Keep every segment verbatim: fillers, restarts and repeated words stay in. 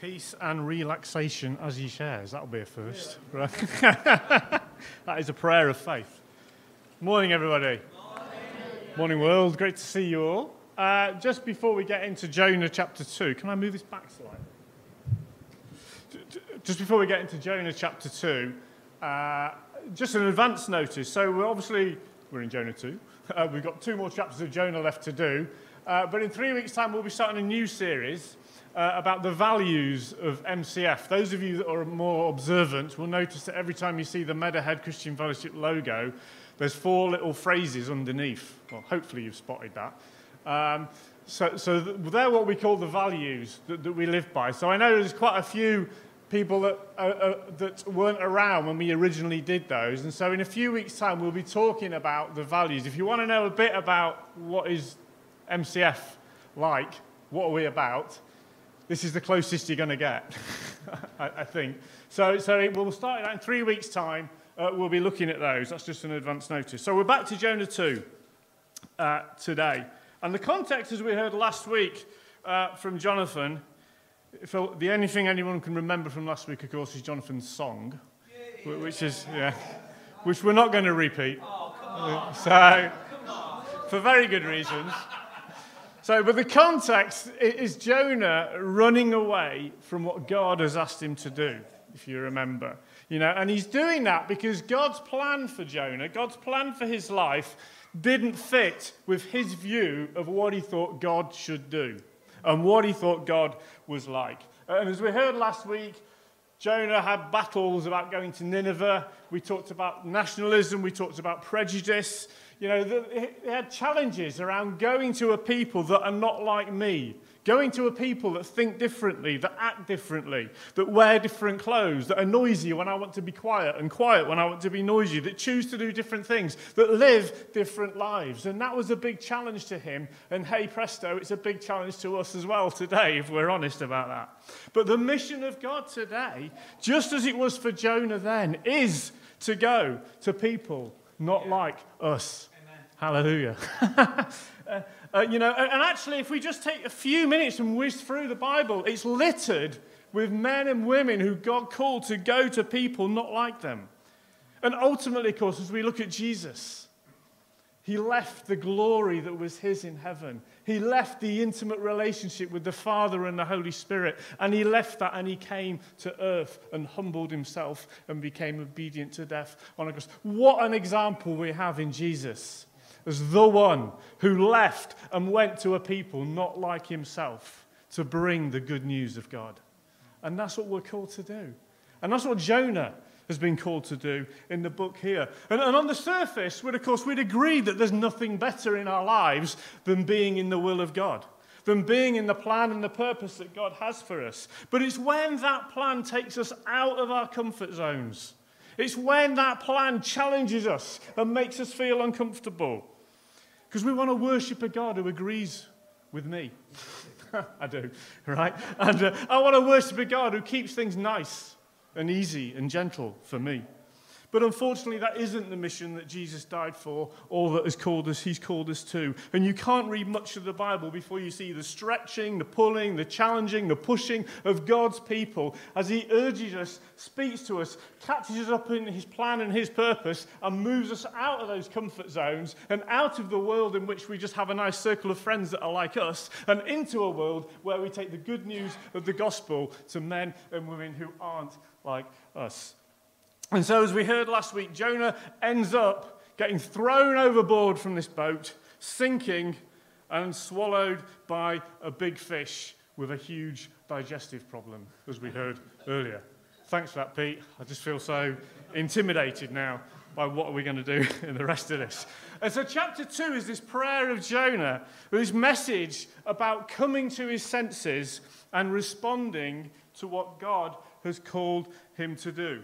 Peace and relaxation as he shares. That'll be a first. Yeah. Right? That is a prayer of faith. Morning, everybody. Morning, Morning world. Great to see you all. Uh, just before we get into Jonah chapter two, can I move this back slightly? Just before we get into Jonah chapter two, uh, just an advance notice. So we're obviously, we're in Jonah two. Uh, we've got two more chapters of Jonah left to do. Uh, but in three weeks' time, we'll be starting a new series Uh, about the values of M C F. Those of you that are more observant will notice that every time you see the Meadowhead Christian Fellowship logo, there's four little phrases underneath. Well, hopefully you've spotted that. Um, so, so they're what we call the values that, that we live by. So I know there's quite a few people that, uh, uh, that weren't around when we originally did those. And so in a few weeks' time, we'll be talking about the values. If you want to know a bit about what is M C F like, what are we about, this is the closest you're going to get, I, I think. So, so it, we'll start in three weeks' time. Uh, we'll be looking at those. That's just an advance notice. So we're back to Jonah two uh, today. And the context, as we heard last week uh, from Jonathan, if, the only thing anyone can remember from last week, of course, is Jonathan's song, which is, yeah, which we're not going to repeat. Oh, come on. So, Come on. for very good reasons. So, but the context is Jonah running away from what God has asked him to do, if you remember. You know, and he's doing that because God's plan for Jonah, God's plan for his life, didn't fit with his view of what he thought God should do and what he thought God was like. And as we heard last week, Jonah had battles about going to Nineveh. We talked about nationalism. We talked about prejudice. You know, they had challenges around going to a people that are not like me, going to a people that think differently, that act differently, that wear different clothes, that are noisy when I want to be quiet and quiet when I want to be noisy, that choose to do different things, that live different lives. And that was a big challenge to him. And hey, presto, it's a big challenge to us as well today, if we're honest about that. But the mission of God today, just as it was for Jonah then, is to go to people not like us. Hallelujah. uh, uh, you know, and actually, if we just take a few minutes and whiz through the Bible, it's littered with men and women who God called to go to people not like them. And ultimately, of course, as we look at Jesus, he left the glory that was his in heaven. He left the intimate relationship with the Father and the Holy Spirit, and he left that and he came to earth and humbled himself and became obedient to death on a cross. What an example we have in Jesus as the one who left and went to a people not like himself to bring the good news of God. And that's what we're called to do. And that's what Jonah has been called to do in the book here. And, and on the surface, we'd, of course, we'd agree that there's nothing better in our lives than being in the will of God, than being in the plan and the purpose that God has for us. But it's when that plan takes us out of our comfort zones. It's when that plan challenges us and makes us feel uncomfortable. Because we want to worship a God who agrees with me. I do, right? And uh, I want to worship a God who keeps things nice and easy and gentle for me. But unfortunately, that isn't the mission that Jesus died for, or that has called us, he's called us to. And you can't read much of the Bible before you see the stretching, the pulling, the challenging, the pushing of God's people as he urges us, speaks to us, catches us up in his plan and his purpose, and moves us out of those comfort zones and out of the world in which we just have a nice circle of friends that are like us, and into a world where we take the good news of the gospel to men and women who aren't like us. And so, as we heard last week, Jonah ends up getting thrown overboard from this boat, sinking, and swallowed by a big fish with a huge digestive problem, as we heard earlier. Thanks for that, Pete. I just feel so intimidated now by what are we going to do in the rest of this. And so chapter two is this prayer of Jonah, this message about coming to his senses and responding to what God has called him to do.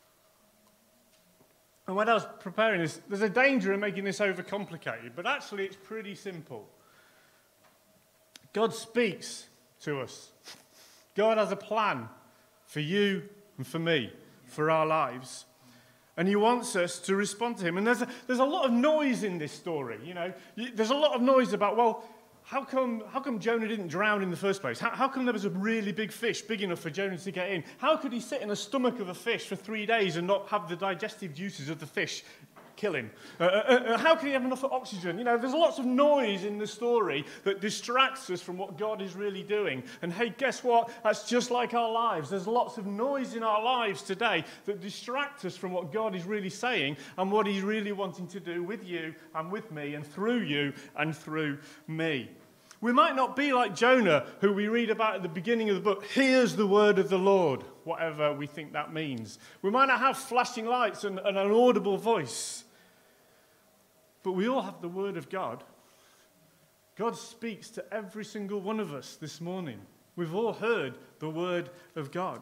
And when I was preparing this, there's a danger in making this overcomplicated, but actually it's pretty simple. God speaks to us. God has a plan for you and for me, for our lives. And he wants us to respond to him. And there's a, there's a lot of noise in this story, you know. There's a lot of noise about, well, how come, how come Jonah didn't drown in the first place? How, how come there was a really big fish big enough for Jonah to get in? How could he sit in the stomach of a fish for three days and not have the digestive juices of the fish kill him? Uh, uh, uh, how can he have enough oxygen? You know, there's lots of noise in the story that distracts us from what God is really doing. And hey, guess what? That's just like our lives. There's lots of noise in our lives today that distract us from what God is really saying and what he's really wanting to do with you and with me and through you and through me. We might not be like Jonah, who we read about at the beginning of the book. Here's the word of the Lord, whatever we think that means. We might not have flashing lights and, and an audible voice. But we all have the word of God. God speaks to every single one of us this morning. We've all heard the word of God.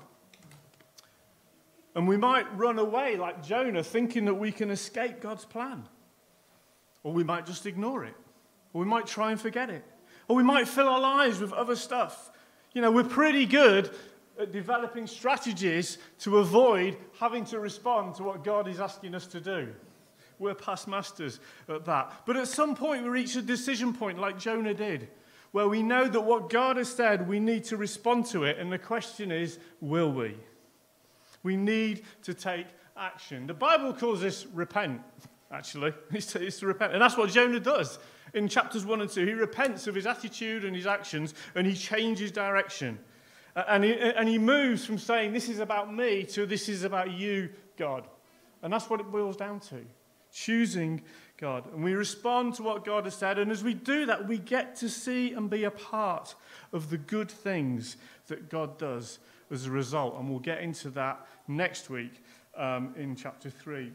And we might run away like Jonah thinking that we can escape God's plan. Or we might just ignore it. Or we might try and forget it. Or we might fill our lives with other stuff. You know, we're pretty good at developing strategies to avoid having to respond to what God is asking us to do. We're past masters at that. But at some point we reach a decision point like Jonah did, where we know that what God has said, we need to respond to it. And the question is, will we? We need to take action. The Bible calls this repent, actually. It's to, it's to repent. And that's what Jonah does. In chapters one and two, he repents of his attitude and his actions, and he changes direction. And he, and he moves from saying, this is about me, to this is about you, God. And that's what it boils down to. Choosing God. And we respond to what God has said. And as we do that, we get to see and be a part of the good things that God does as a result. And we'll get into that next week um, in chapter three.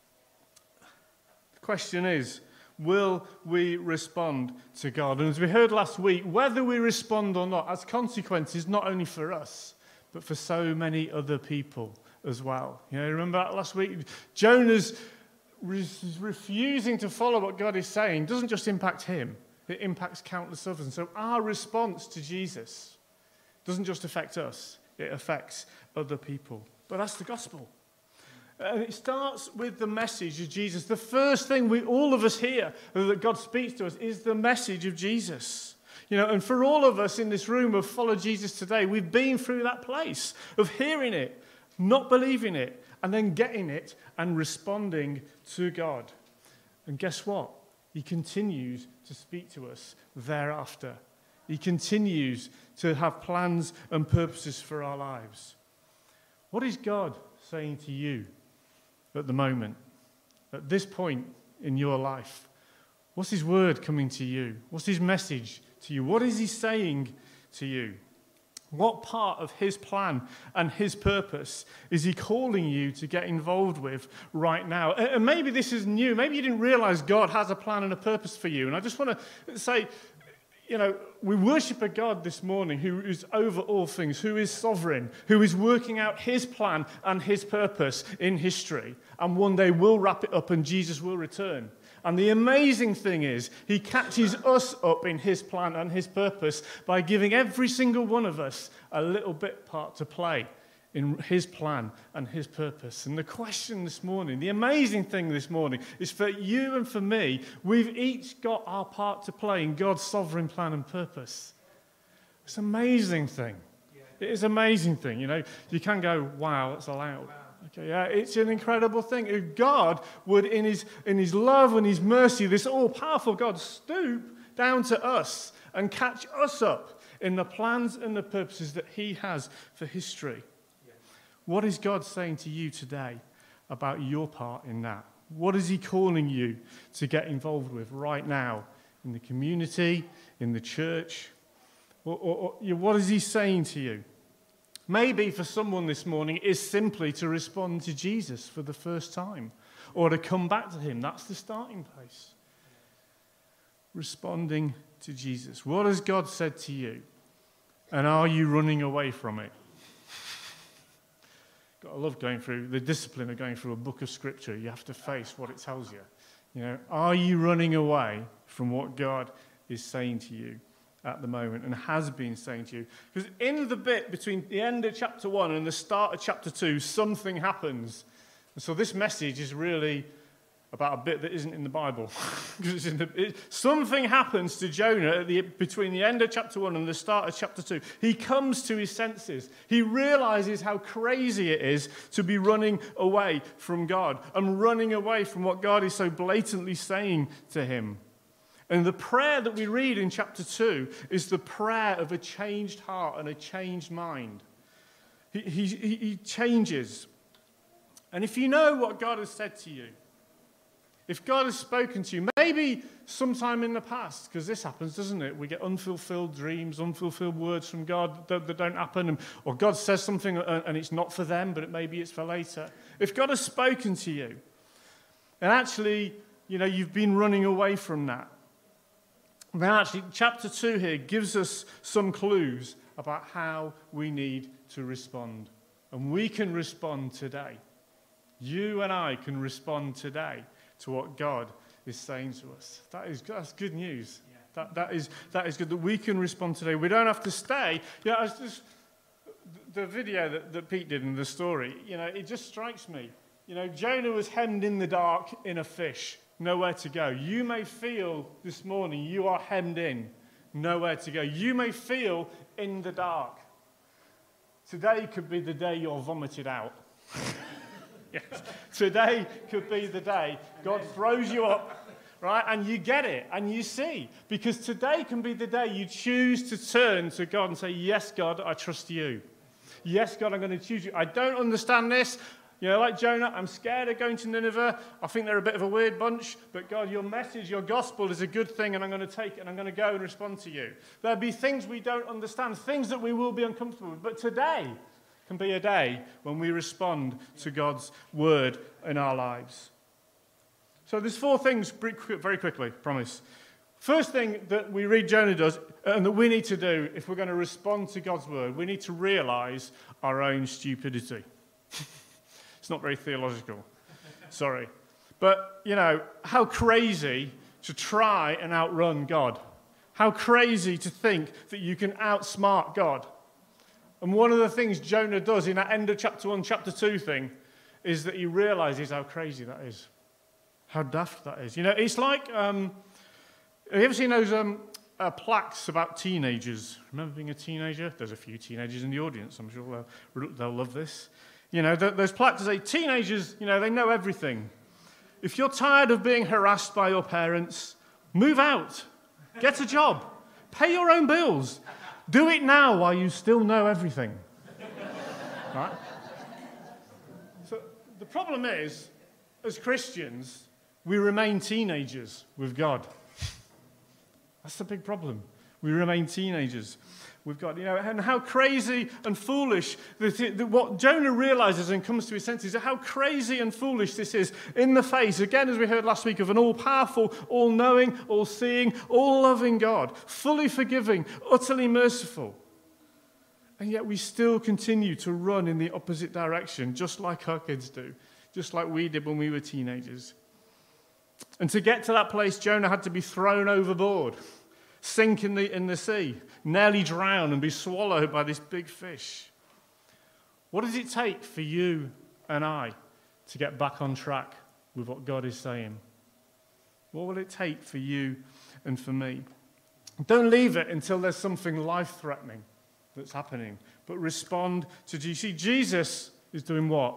The question is, will we respond to God? And as we heard last week, whether we respond or not has consequences not only for us, but for so many other people as well. You know, remember that last week? Jonah's refusing to follow what God is saying doesn't just impact him, it impacts countless others. And so our response to Jesus doesn't just affect us, it affects other people. But that's the gospel. And it starts with the message of Jesus. The first thing we all of us hear that God speaks to us is the message of Jesus. You know, and for all of us in this room who follow Jesus today, we've been through that place of hearing it, not believing it, and then getting it and responding to God. And guess what? He continues to speak to us thereafter. He continues to have plans and purposes for our lives. What is God saying to you at the moment, at this point in your life? What's his word coming to you? What's his message to you? What is he saying to you? What part of his plan and his purpose is he calling you to get involved with right now? And maybe this is new. Maybe you didn't realize God has a plan and a purpose for you. And I just want to say, you know, we worship a God this morning who is over all things, who is sovereign, who is working out his plan and his purpose in history. And one day we'll wrap it up and Jesus will return. And the amazing thing is, he catches us up in his plan and his purpose by giving every single one of us a little bit part to play in his plan and his purpose. And the question this morning, the amazing thing this morning, is for you and for me, we've each got our part to play in God's sovereign plan and purpose. It's an amazing thing. It is an amazing thing. You know, you can go, wow, that's allowed. Okay, yeah, it's an incredible thing. If God would, in his, in his love and his mercy, this all-powerful God, stoop down to us and catch us up in the plans and the purposes that he has for history. Yeah. What is God saying to you today about your part in that? What is he calling you to get involved with right now in the community, in the church? Or, or, or, what is he saying to you? Maybe for someone this morning it is simply to respond to Jesus for the first time or to come back to him. That's the starting place. Responding to Jesus. What has God said to you? And are you running away from it? God, I love going through the discipline of going through a book of scripture. You have to face what it tells you. You know, are you running away from what God is saying to you at the moment and has been saying to you? Because in the bit between the end of chapter one and the start of chapter two, something happens. And so this message is really about a bit that isn't in the Bible. it's in the, it, something happens to Jonah at the, between the end of chapter one and the start of chapter two. He comes to his senses. He realizes how crazy it is to be running away from God and running away from what God is so blatantly saying to him. And the prayer that we read in chapter two is the prayer of a changed heart and a changed mind. He, he, he changes. And if you know what God has said to you, if God has spoken to you, maybe sometime in the past, because this happens, doesn't it? We get unfulfilled dreams, unfulfilled words from God that, that don't happen, and, or God says something and, and it's not for them, but it, maybe it's for later. If God has spoken to you, and actually, you know, you've been running away from that, then actually chapter two here gives us some clues about how we need to respond. And we can respond today. You and I can respond today to what God is saying to us. That is that's good news. Yeah. That that is that is good that we can respond today. We don't have to stay. Yeah, you know, just the video that, that Pete did in the story. You know, it just strikes me. You know, Jonah was hemmed in the dark in a fish, nowhere to go. You may feel this morning you are hemmed in, nowhere to go. You may feel in the dark. Today could be the day you're vomited out. Yes. Today could be the day God throws you up, right? And you get it and you see. Because today can be the day you choose to turn to God and say, yes, God, I trust you. Yes, God, I'm going to choose you. I don't understand this. You know, like Jonah, I'm scared of going to Nineveh. I think they're a bit of a weird bunch. But God, your message, your gospel is a good thing, and I'm going to take it and I'm going to go and respond to you. There'll be things we don't understand, things that we will be uncomfortable with. But today can be a day when we respond to God's word in our lives. So there's four things very quickly, promise. First thing that we read Jonah does, and that we need to do if we're going to respond to God's word, we need to realize our own stupidity. It's not very theological. Sorry. But, you know, how crazy to try and outrun God. How crazy to think that you can outsmart God. And one of the things Jonah does in that end of chapter one, chapter two thing is that he realizes how crazy that is. How daft that is. You know, it's like, um, have you ever seen those um, uh, plaques about teenagers? Remember being a teenager? There's a few teenagers in the audience. I'm sure they'll, they'll love this. You know, those plaques say, teenagers, you know, they know everything. If you're tired of being harassed by your parents, move out. Get a job. Pay your own bills. Do it now while you still know everything. Right? So the problem is, as Christians, we remain teenagers with God. That's the big problem. We remain teenagers with God. You know, and how crazy and foolish that, it, that what Jonah realizes and comes to his senses, how crazy and foolish this is in the face, again, as we heard last week, of an all-powerful, all-knowing, all-seeing, all-loving God, fully forgiving, utterly merciful. And yet we still continue to run in the opposite direction, just like our kids do, just like we did when we were teenagers. And to get to that place, Jonah had to be thrown overboard, sink in the, in the sea, nearly drown and be swallowed by this big fish. What does it take for you and I to get back on track with what God is saying? What will it take for you and for me? Don't leave it until there's something life-threatening that's happening, but respond to Jesus. See, Jesus is doing what?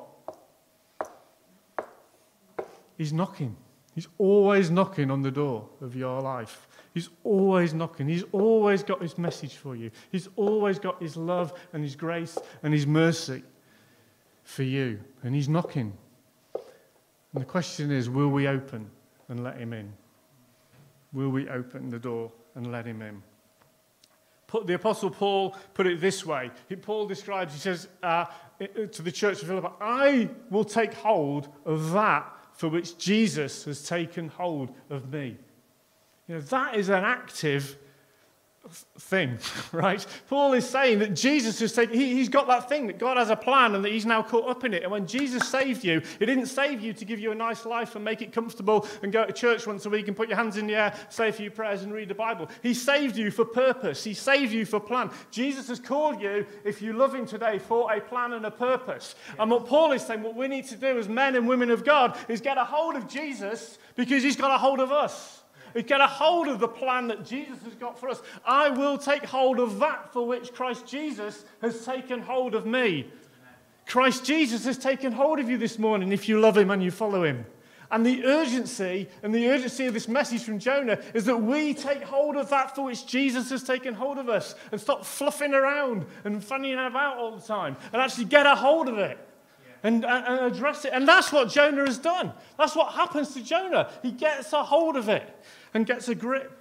He's knocking. He's always knocking on the door of your life. He's always knocking. He's always got his message for you. He's always got his love and his grace and his mercy for you. And he's knocking. And the question is, will we open and let him in? Will we open the door and let him in? Put, the Apostle Paul put it this way. He, Paul describes, he says uh, to the church of Philippi, I will take hold of that for which Jesus has taken hold of me. You know, that is an active thing, right? Paul is saying that Jesus has taken, he, he's got that thing, that God has a plan and that he's now caught up in it. And when Jesus saved you, he didn't save you to give you a nice life and make it comfortable and go to church once a week and put your hands in the air, say a few prayers and read the Bible. He saved you for purpose. He saved you for plan. Jesus has called you, if you love him today, for a plan and a purpose. Yeah. And what Paul is saying, what we need to do as men and women of God is get a hold of Jesus because he's got a hold of us. Get a hold of the plan that Jesus has got for us. I will take hold of that for which Christ Jesus has taken hold of me. Christ Jesus has taken hold of you this morning if you love him and you follow him. And the urgency, and the urgency of this message from Jonah is that we take hold of that for which Jesus has taken hold of us and stop fluffing around and fanning about all the time and actually get a hold of it. And, and, and address it. And that's what Jonah has done. That's what happens to Jonah. He gets a hold of it and gets a grip.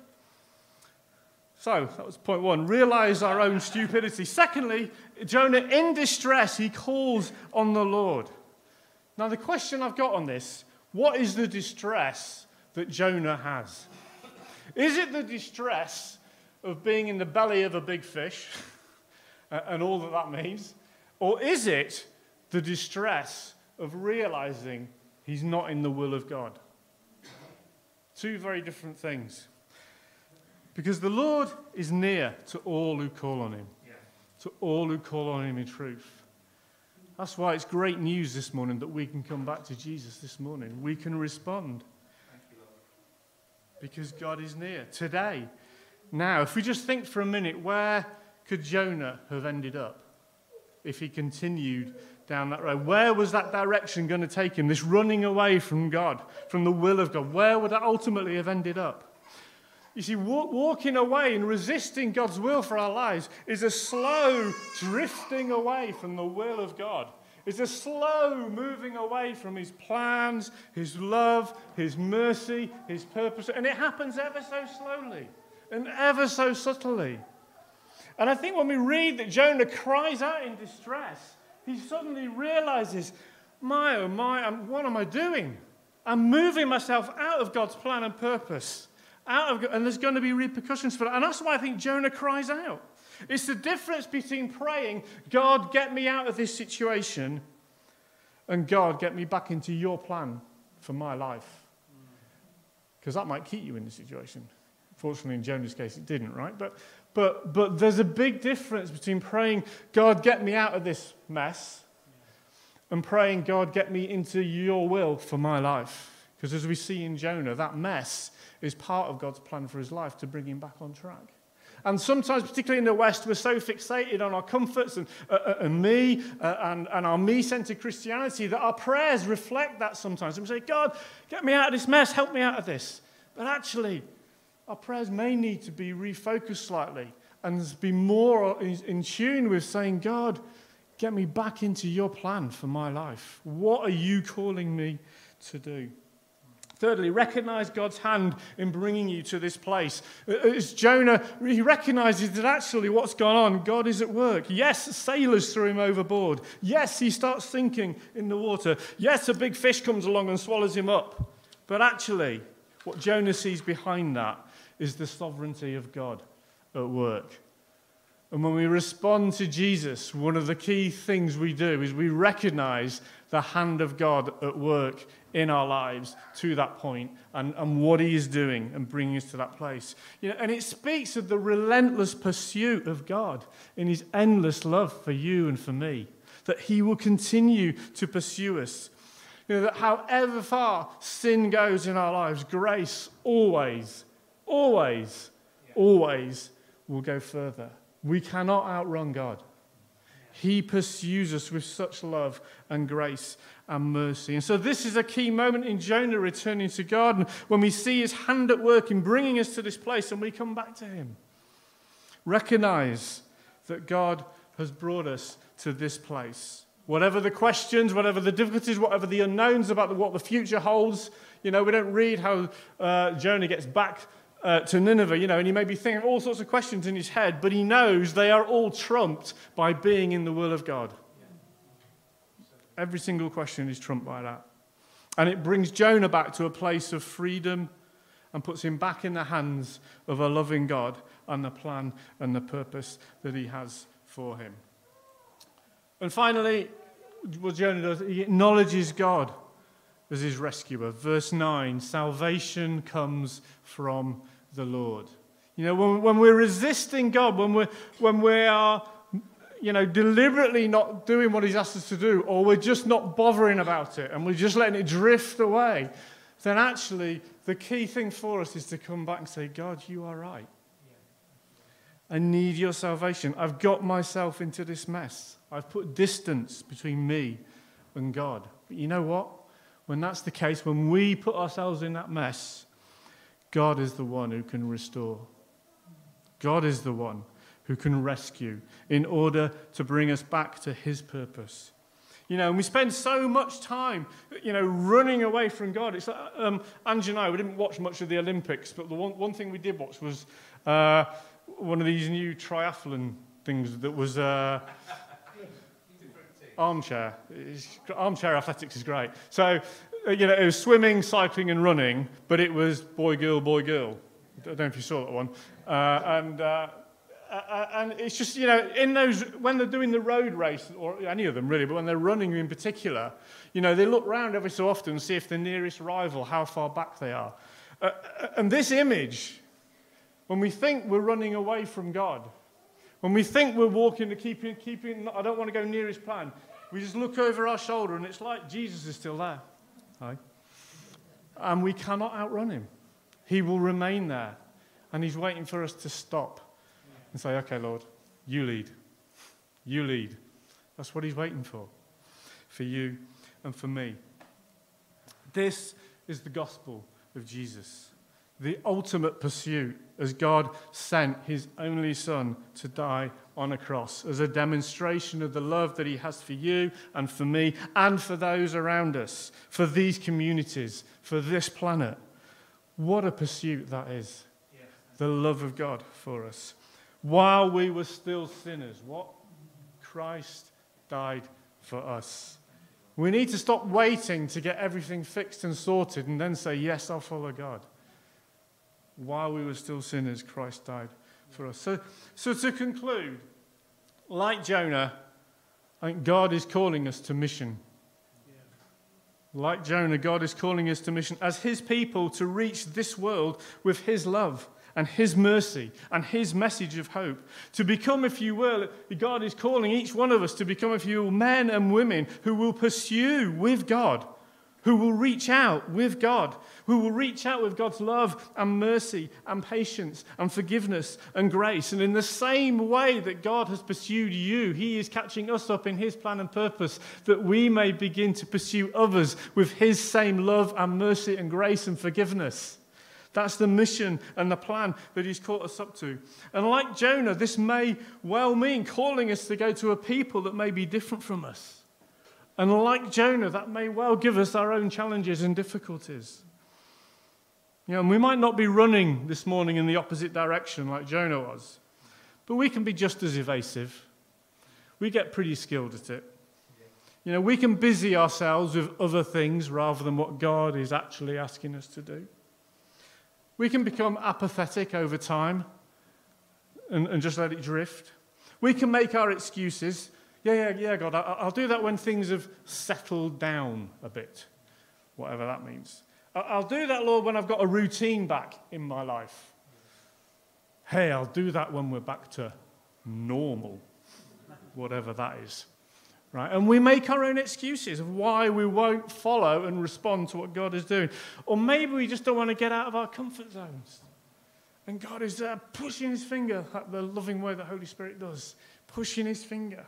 So, that was point one. Realize our own stupidity. Secondly, Jonah, in distress, he calls on the Lord. Now, the question I've got on this, what is the distress that Jonah has? Is it the distress of being in the belly of a big fish and all that that means? Or is it the distress of realizing he's not in the will of God? Two very different things. Because the Lord is near to all who call on him, yeah. to all who call on him in truth. That's why it's great news this morning that we can come back to Jesus this morning. We can respond. Thank you, Lord. Because God is near today. Now, if we just think for a minute, where could Jonah have ended up if he continued down that road? Where was that direction going to take him? This running away from God, from the will of God. Where would that ultimately have ended up? You see, walk, walking away and resisting God's will for our lives is a slow drifting away from the will of God. It's a slow moving away from his plans, his love, his mercy, his purpose. And it happens ever so slowly and ever so subtly. And I think when we read that Jonah cries out in distress, he suddenly realizes, my, oh my, I'm, what am I doing? I'm moving myself out of God's plan and purpose. Out of, and there's going to be repercussions for that. And that's why I think Jonah cries out. It's the difference between praying, God, get me out of this situation, and God, get me back into your plan for my life. Because that might keep you in the situation. Fortunately, in Jonah's case, it didn't, right? But, but, but there's a big difference between praying, God, get me out of this mess, and praying, God, get me into your will for my life. Because as we see in Jonah, that mess is part of God's plan for his life to bring him back on track. And sometimes, particularly in the West, we're so fixated on our comforts and, uh, and me uh, and, and our me-centered Christianity that our prayers reflect that sometimes. And we say, God, get me out of this mess, help me out of this. But actually, our prayers may need to be refocused slightly and be more in, in tune with saying, God, get me back into your plan for my life. What are you calling me to do? Thirdly, recognize God's hand in bringing you to this place. As Jonah, he recognizes that actually what's gone on, God is at work. Yes, sailors threw him overboard. Yes, he starts sinking in the water. Yes, a big fish comes along and swallows him up. But actually, what Jonah sees behind that is the sovereignty of God at work. And when we respond to Jesus, one of the key things we do is we recognize the hand of God at work in our lives to that point and, and what he is doing and bringing us to that place. You know, and it speaks of the relentless pursuit of God in his endless love for you and for me, that he will continue to pursue us. You know, that however far sin goes in our lives, grace always, always, yeah. always will go further. We cannot outrun God. He pursues us with such love and grace and mercy. And so this is a key moment in Jonah returning to God, and when we see his hand at work in bringing us to this place and we come back to him. Recognize that God has brought us to this place. Whatever the questions, whatever the difficulties, whatever the unknowns about what the future holds, you know, we don't read how uh, Jonah gets back Uh, to Nineveh, you know, and he may be thinking all sorts of questions in his head, but he knows they are all trumped by being in the will of God. Every single question is trumped by that. And it brings Jonah back to a place of freedom and puts him back in the hands of a loving God and the plan and the purpose that he has for him. And finally, what Jonah does, he acknowledges God as his rescuer. Verse nine, salvation comes from the Lord. You know, when, when we're resisting God, when we're, when we are, you know, deliberately not doing what he's asked us to do, or we're just not bothering about it, and we're just letting it drift away, then actually the key thing for us is to come back and say, God, you are right. I need your salvation. I've got myself into this mess. I've put distance between me and God. But you know what? When that's the case, when we put ourselves in that mess, God is the one who can restore. God is the one who can rescue in order to bring us back to his purpose. You know, and we spend so much time, you know, running away from God. It's like, um, Ange and I, we didn't watch much of the Olympics, but the one, one thing we did watch was uh, one of these new triathlon things that was uh, armchair. It's, armchair athletics is great. So, uh, you know, it was swimming, cycling and running, but it was boy, girl, boy, girl. I don't know if you saw that one. Uh, and... Uh, Uh, and it's just, you know, in those, when they're doing the road race, or any of them really, but when they're running in particular, you know, they look round every so often and see if the nearest rival, how far back they are. Uh, and this image, when we think we're running away from God, when we think we're walking to keeping, keeping, I don't want to go near his plan, we just look over our shoulder and it's like Jesus is still there. Hi. And we cannot outrun him. He will remain there. And he's waiting for us to stop and say, okay, Lord, you lead. You lead. That's what he's waiting for, for you and for me. This is the gospel of Jesus, the ultimate pursuit as God sent his only son to die on a cross as a demonstration of the love that he has for you and for me and for those around us, for these communities, for this planet. What a pursuit that is, yes. The love of God for us. While we were still sinners, what? Christ died for us. We need to stop waiting to get everything fixed and sorted and then say, yes, I'll follow God. While we were still sinners, Christ died for us. So, so to conclude, like Jonah, I think God is calling us to mission. Like Jonah, God is calling us to mission as his people to reach this world with his love and his mercy and his message of hope. To become, if you will, God is calling each one of us to become, if you will, men and women who will pursue with God, who will reach out with God, who will reach out with God's love and mercy and patience and forgiveness and grace. And in the same way that God has pursued you, he is catching us up in his plan and purpose that we may begin to pursue others with his same love and mercy and grace and forgiveness. That's the mission and the plan that he's caught us up to. And like Jonah, this may well mean calling us to go to a people that may be different from us. And like Jonah, that may well give us our own challenges and difficulties. You know, and we might not be running this morning in the opposite direction like Jonah was, but we can be just as evasive. We get pretty skilled at it. You know, we can busy ourselves with other things rather than what God is actually asking us to do. We can become apathetic over time and, and just let it drift. We can make our excuses. Yeah, yeah, yeah, God, I, I'll do that when things have settled down a bit, whatever that means. I'll do that, Lord, when I've got a routine back in my life. Hey, I'll do that when we're back to normal, whatever that is. Right? And we make our own excuses of why we won't follow and respond to what God is doing. Or maybe we just don't want to get out of our comfort zones. And God is there pushing his finger, like the loving way the Holy Spirit does, pushing his finger.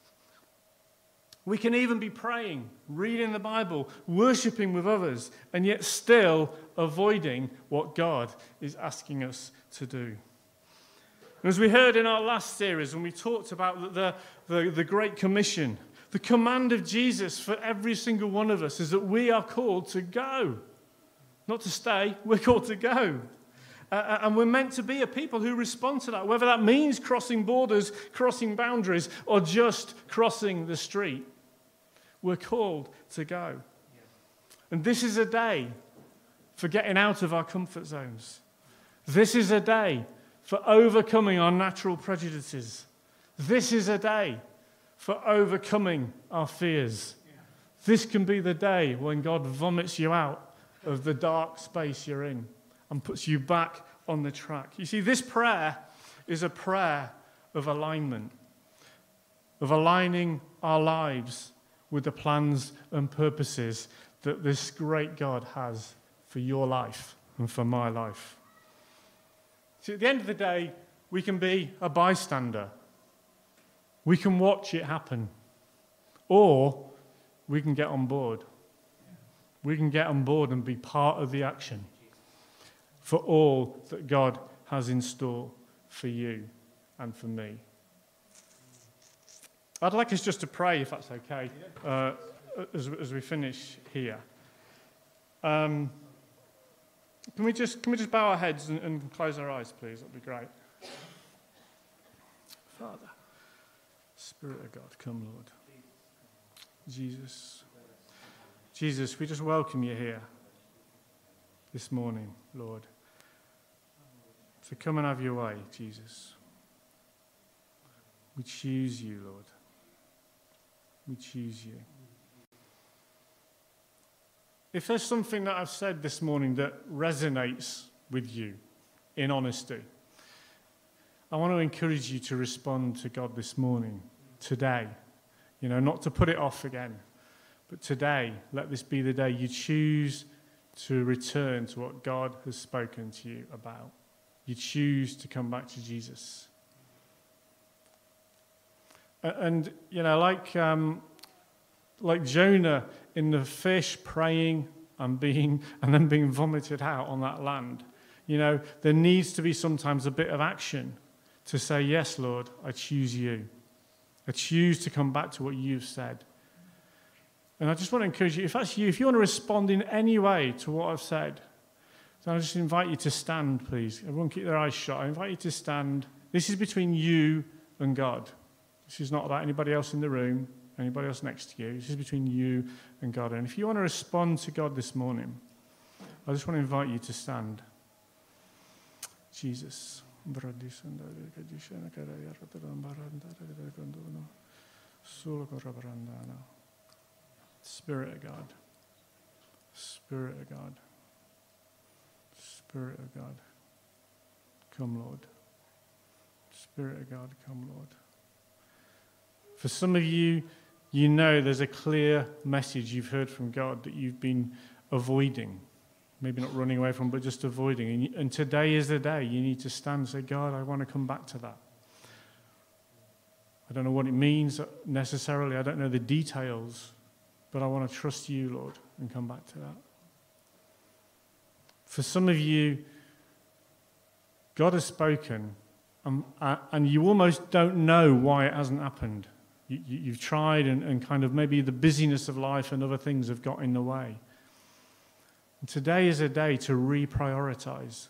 We can even be praying, reading the Bible, worshipping with others, and yet still avoiding what God is asking us to do. And as we heard in our last series, when we talked about the, the, the Great Commission, the command of Jesus for every single one of us is that we are called to go. Not to stay, we're called to go. Uh, and we're meant to be a people who respond to that, whether that means crossing borders, crossing boundaries, or just crossing the street. We're called to go. And this is a day for getting out of our comfort zones. This is a day for overcoming our natural prejudices. This is a day for overcoming our fears. This can be the day when God vomits you out of the dark space you're in and puts you back on the track. You see, this prayer is a prayer of alignment, of aligning our lives with the plans and purposes that this great God has for your life and for my life. See, at the end of the day, we can be a bystander. We can watch it happen. Or we can get on board. We can get on board and be part of the action for all that God has in store for you and for me. I'd like us just to pray, if that's okay, uh, as, as we finish here. Um, can we just can we just bow our heads and, and close our eyes, please? That'd be great. Father, Spirit of God, come, Lord. Jesus. Jesus, we just welcome you here this morning, Lord. So come and have your way, Jesus. We choose you, Lord. We choose you. If there's something that I've said this morning that resonates with you, in honesty, I want to encourage you to respond to God this morning, today. You know, not to put it off again, but today, let this be the day you choose to return to what God has spoken to you about. You choose to come back to Jesus. And, you know, like um, like Jonah in the fish praying and being and then being vomited out on that land, you know, there needs to be sometimes a bit of action to say, yes, Lord, I choose you. I choose to come back to what you've said. And I just want to encourage you, if that's you, if you want to respond in any way to what I've said, then I just invite you to stand, please. Everyone keep their eyes shut. I invite you to stand. This is between you and God. This is not about anybody else in the room, anybody else next to you. This is between you and God. And if you want to respond to God this morning, I just want to invite you to stand. Jesus. Spirit of God. Spirit of God. Spirit of God. Come, Lord. Spirit of God, come, Lord. For some of you, you know there's a clear message you've heard from God that you've been avoiding. Maybe not running away from, but just avoiding. And, you, and today is the day you need to stand and say, God, I want to come back to that. I don't know what it means necessarily. I don't know the details. But I want to trust you, Lord, and come back to that. For some of you, God has spoken, and, and you almost don't know why it hasn't happened. You, you, you've tried, and, and kind of maybe the busyness of life and other things have got in the way. And today is a day to reprioritize.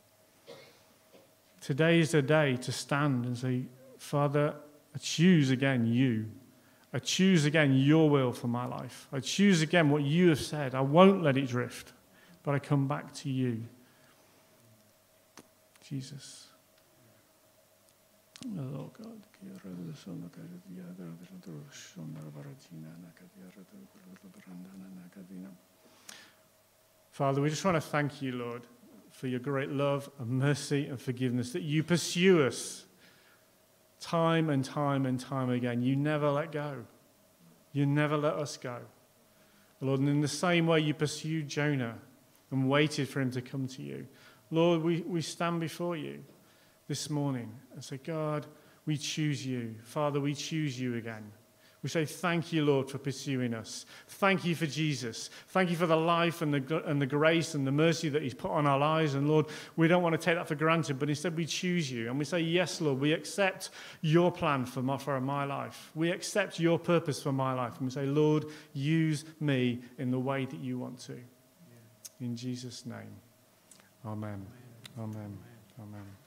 Today is a day to stand and say, Father, I choose again you. I choose again your will for my life. I choose again what you have said. I won't let it drift, but I come back to you. Jesus. Oh God. Father, we just want to thank you, Lord, for your great love and mercy and forgiveness, that you pursue us time and time and time again. You never let go. You never let us go. Lord, and in the same way you pursued Jonah and waited for him to come to you, Lord, we, we stand before you this morning and say, God, we choose you. Father, we choose you again. We say thank you, Lord, for pursuing us. Thank you for Jesus. Thank you for the life and the, and the grace and the mercy that he's put on our lives. And Lord, we don't want to take that for granted, but instead we choose you. And we say, yes, Lord, we accept your plan for my, for my life. We accept your purpose for my life. And we say, Lord, use me in the way that you want to. Yeah. In Jesus' name. Amen. Amen. Amen. Amen.